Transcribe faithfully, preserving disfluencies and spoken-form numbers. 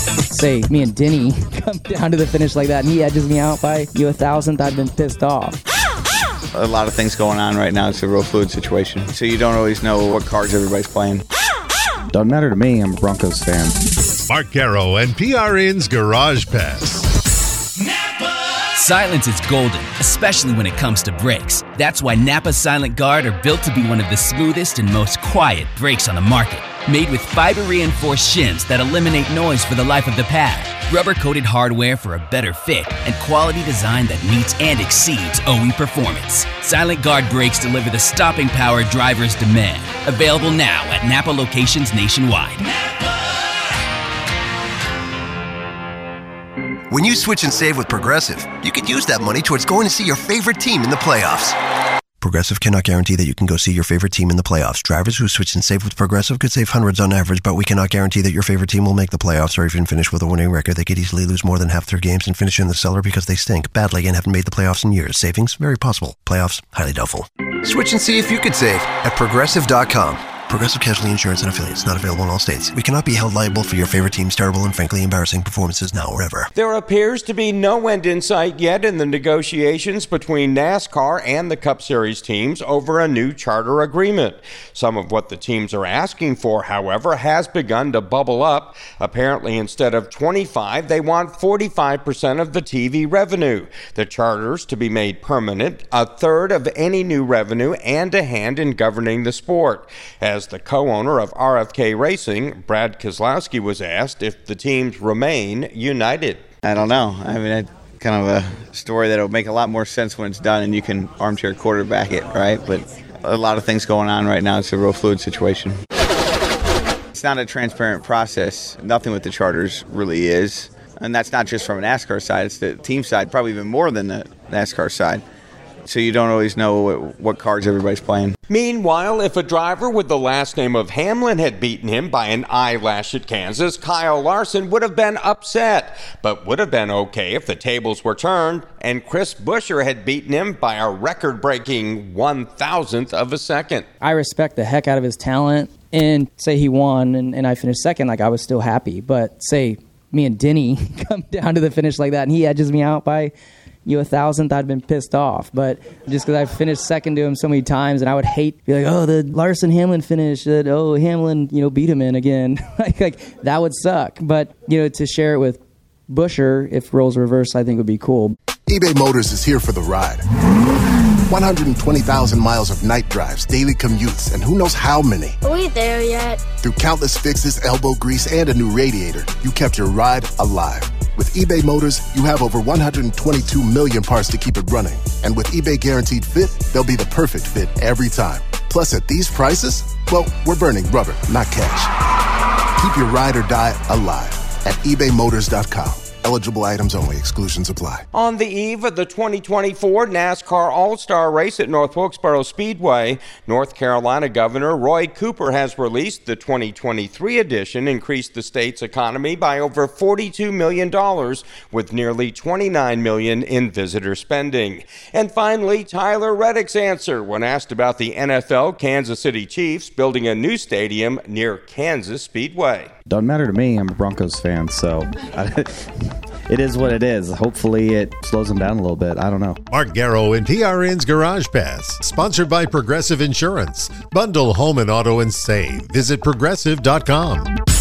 Say, me and Denny come down to the finish like that, and he edges me out by you a thousandth, I've been pissed off. A lot of things going on right now. It's a real fluid situation. So you don't always know what cards everybody's playing. Doesn't matter to me. I'm a Broncos fan. Mark Garrow and P R N's Garage Pass. Silence is golden, especially when it comes to brakes. That's why Napa Silent Guard are built to be one of the smoothest and most quiet brakes on the market. Made with fiber-reinforced shims that eliminate noise for the life of the pad, rubber-coated hardware for a better fit, and quality design that meets and exceeds O E performance. Silent Guard brakes deliver the stopping power drivers demand. Available now at Napa locations nationwide. When you switch and save with Progressive, you could use that money towards going to see your favorite team in the playoffs. Progressive cannot guarantee that you can go see your favorite team in the playoffs. Drivers who switch and save with Progressive could save hundreds on average, but we cannot guarantee that your favorite team will make the playoffs or even finish with a winning record. They could easily lose more than half their games and finish in the cellar because they stink badly and haven't made the playoffs in years. Savings? Very possible. Playoffs? Highly doubtful. Switch and see if you could save at Progressive dot com. Progressive Casualty Insurance and Affiliates. Not available in all states. We cannot be held liable for your favorite team's terrible and frankly embarrassing performances now or ever. There appears to be no end in sight yet in the negotiations between NASCAR and the Cup Series teams over a new charter agreement. Some of what the teams are asking for, however, has begun to bubble up. Apparently, instead of twenty-five, they want forty-five percent of the T V revenue. The charters to be made permanent, a third of any new revenue, and a hand in governing the sport. As the co-owner of R F K Racing, Brad Keselowski, was asked if the teams remain united. I don't know. I mean, I, kind of a story that will make a lot more sense when it's done and you can armchair quarterback it, right? But a lot of things going on right now. It's a real fluid situation. It's not a transparent process. Nothing with the charters really is. And that's not just from a NASCAR side. It's the team side, probably even more than the NASCAR side. So you don't always know what, what cards everybody's playing. Meanwhile, if a driver with the last name of Hamlin had beaten him by an eyelash at Kansas, Kyle Larson would have been upset, but would have been okay if the tables were turned and Chris Buescher had beaten him by a record-breaking one thousandth of a second. I respect the heck out of his talent, and say he won and, and I finished second, like I was still happy. But say me and Denny come down to the finish like that, and he edges me out by you a thousandth, I'd been pissed off. But just because I've finished second to him so many times, and I would hate be like, oh, the Larson Hamlin finish, that oh Hamlin, you know, beat him in again. like like that would suck. But you know, to share it with Buescher, if roles reverse, I think would be cool. eBay Motors is here for the ride. one hundred twenty thousand miles of night drives, daily commutes, and who knows how many. Are we there yet? Through countless fixes, elbow grease, and a new radiator, you kept your ride alive. With eBay Motors, you have over one hundred twenty-two million parts to keep it running. And with eBay Guaranteed Fit, they'll be the perfect fit every time. Plus, at these prices, well, we're burning rubber, not cash. Keep your ride or die alive at ebay motors dot com. Eligible items only. Exclusions apply. On the eve of the twenty twenty-four NASCAR All-Star Race at North Wilkesboro Speedway, North Carolina Governor Roy Cooper has released the twenty twenty-three edition, increased the state's economy by over forty-two million dollars, with nearly twenty-nine million dollars in visitor spending. And finally, Tyler Reddick's answer when asked about the N F L Kansas City Chiefs building a new stadium near Kansas Speedway. Doesn't matter to me. I'm a Broncos fan, so it is what it is. Hopefully it slows them down a little bit. I don't know. Mark Garrow and P R N's Garage Pass, sponsored by Progressive Insurance. Bundle home and auto and save. Visit progressive dot com.